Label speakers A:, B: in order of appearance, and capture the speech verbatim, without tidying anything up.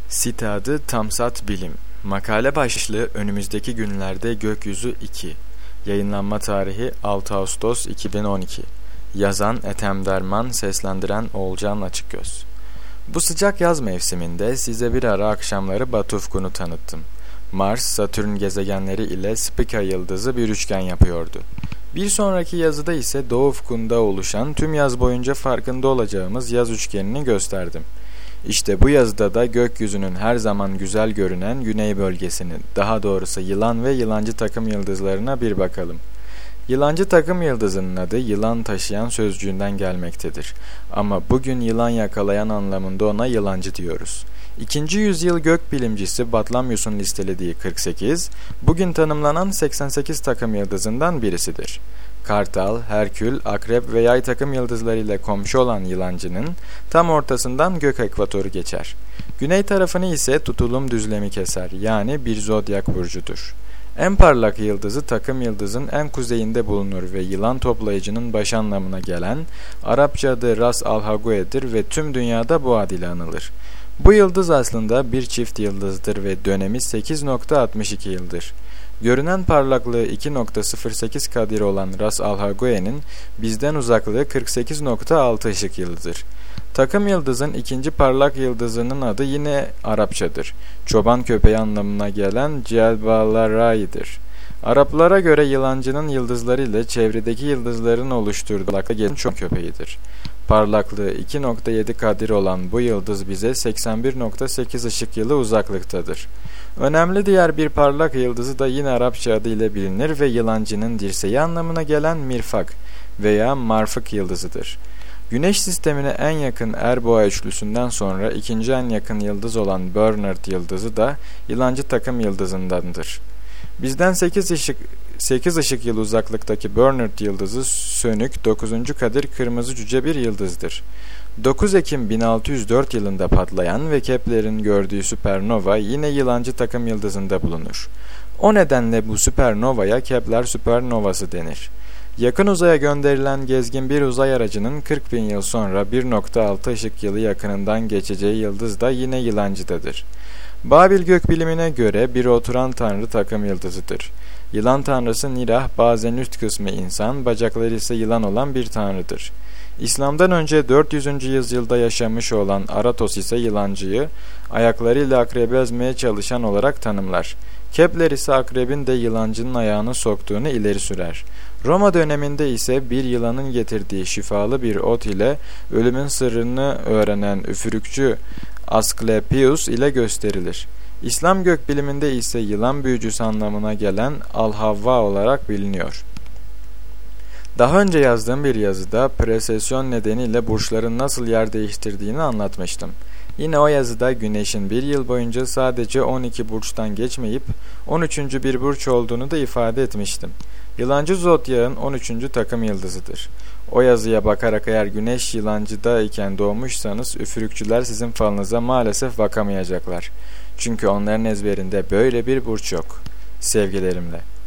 A: Site adı Tamsat Bilim. Makale başlığı önümüzdeki günlerde gökyüzü iki. Yayınlanma tarihi altı Ağustos iki bin on iki. Yazan Ethem Derman, seslendiren Oğulcan Açıkgöz. Bu sıcak yaz mevsiminde size bir ara akşamları Batı ufkunu tanıttım. Mars, Satürn gezegenleri ile Spica yıldızı bir üçgen yapıyordu. Bir sonraki yazıda ise Doğu ufkunda oluşan tüm yaz boyunca farkında olacağımız yaz üçgenini gösterdim. İşte bu yazıda da gökyüzünün her zaman güzel görünen güney bölgesini, daha doğrusu yılan ve yılancı takım yıldızlarına bir bakalım. Yılancı takım yıldızının adı yılan taşıyan sözcüğünden gelmektedir. Ama bugün yılan yakalayan anlamında ona yılancı diyoruz. İkinci yüzyıl gökbilimcisi Batlamyus'un listelediği kırk sekiz, bugün tanımlanan seksen sekiz takım yıldızından birisidir. Kartal, Herkül, Akrep ve Yay takım yıldızlarıyla komşu olan yılancının tam ortasından gök ekvatoru geçer. Güney tarafını ise tutulum düzlemi keser, yani bir zodyak burcudur. En parlak yıldızı takım yıldızın en kuzeyinde bulunur ve yılan toplayıcının baş anlamına gelen Arapça adı Ras al-Hague'dir ve tüm dünyada bu ad ile anılır. Bu yıldız aslında bir çift yıldızdır ve dönemi sekiz nokta altmış iki yıldır. Görünen parlaklığı iki nokta sıfır sekiz Kadir olan Ras al-Hague'nin bizden uzaklığı kırk sekiz nokta altı ışık yılıdır. Takım yıldızın ikinci parlak yıldızının adı yine Arapçadır. Çoban köpeği anlamına gelen Cielbalarai'dir. Araplara göre yılancının yıldızları ile çevredeki yıldızların oluşturduğu parlaklığa gelen çoban köpeğidir. Parlaklığı iki nokta yedi Kadir olan bu yıldız bize seksen bir nokta sekiz ışık yılı uzaklıktadır. Önemli diğer bir parlak yıldızı da yine Arapça adı ile bilinir ve yılancının dirseği anlamına gelen Mirfak veya Marfık yıldızıdır. Güneş sistemine en yakın Erboğa üçlüsünden sonra ikinci en yakın yıldız olan Bernard yıldızı da yılancı takım yıldızındandır. Bizden sekiz ışık sekiz ışık yılı uzaklıktaki Bernard yıldızı sönük dokuzuncu Kadir kırmızı cüce bir yıldızdır. dokuz Ekim bin altı yüz dört yılında patlayan ve Kepler'in gördüğü süpernova yine yılancı takım yıldızında bulunur. O nedenle bu süpernovaya Kepler süpernovası denir. Yakın uzaya gönderilen gezgin bir uzay aracının kırk bin yıl sonra bir nokta altı ışık yılı yakınından geçeceği yıldız da yine yılancıdadır. Babil gökbilimine göre bir oturan tanrı takım yıldızıdır. Yılan tanrısı Nirah bazen üst kısmı insan, bacakları ise yılan olan bir tanrıdır. İslam'dan önce dört yüzüncü yüzyılda yaşamış olan Aratos ise yılancıyı ayaklarıyla akrebi ezmeye çalışan olarak tanımlar. Kepler ise akrebin de yılancının ayağını soktuğunu ileri sürer. Roma döneminde ise bir yılanın getirdiği şifalı bir ot ile ölümün sırrını öğrenen üfürükçü Asklepios ile gösterilir. İslam gökbiliminde ise yılan büyücüsü anlamına gelen Al-Havva olarak biliniyor. Daha önce yazdığım bir yazıda presesyon nedeniyle burçların nasıl yer değiştirdiğini anlatmıştım. Yine o yazıda Güneş'in bir yıl boyunca sadece on iki burçtan geçmeyip on üçüncü bir burç olduğunu da ifade etmiştim. Yılancı zodyağın on üçüncü takım yıldızıdır. O yazıya bakarak eğer Güneş yılancıda iken doğmuşsanız üfürükçüler sizin falınıza maalesef bakamayacaklar. Çünkü onların ezberinde böyle bir burç yok. Sevgilerimle.